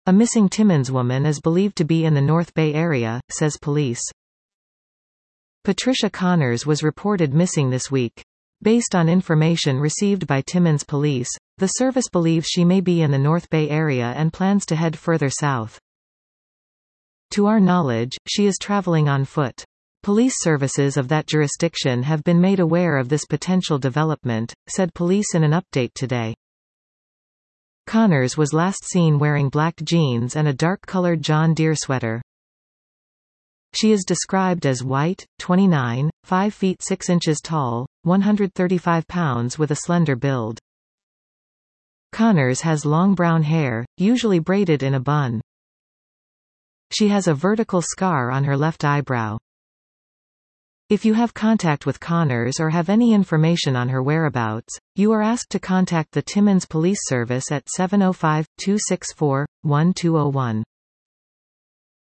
A missing Timmins woman is believed to be in the North Bay area, says police. Patricia Connors was reported missing this week. Based on information received by Timmins police, the service believes she may be in the North Bay area and plans to head further south. To our knowledge, she is traveling on foot. Police services of that jurisdiction have been made aware of this potential development, said police in an update today. Connors was last seen wearing black jeans and a dark-colored John Deere sweater. She is described as white, 29, 5 feet 6 inches tall, 135 pounds with a slender build. Connors has long brown hair, usually braided in a bun. She has a vertical scar on her left eyebrow. If you have contact with Connors or have any information on her whereabouts, you are asked to contact the Timmins Police Service at 705-264-1201.